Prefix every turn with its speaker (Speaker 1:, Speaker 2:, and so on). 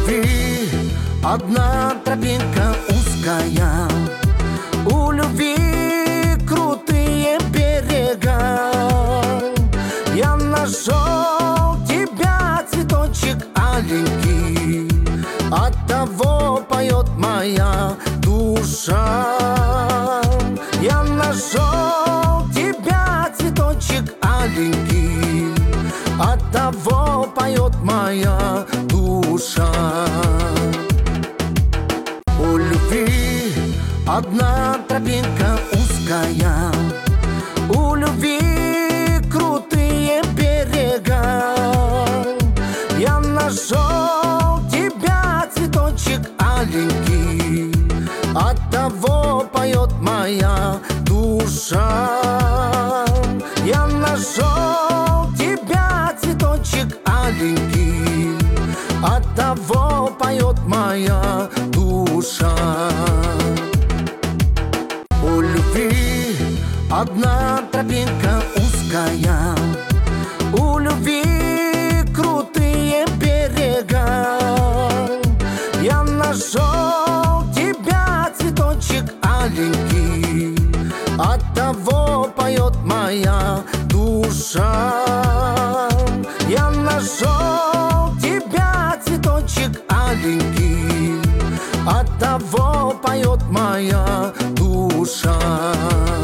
Speaker 1: любви одна тропинка узкая, у любви крутые берега. Я нашел тебя, цветочек аленький, оттого поет моя душа. Я нашел тебя, цветочек аленький, оттого поет моя душа. У любви одна тропинка узкая, у любви крутые берега. Я нашел тебя, цветочек аленький, оттого поет моя душа. Я нашел тебя, цветочек аленький, оттого поет моя душа. У любви одна тропинка узкая, у любви крутые берега. Я нашел тебя, цветочек аленький, оттого поет моя душа. Я нашел тебя, цветочек аленький, оттого поет моя душа.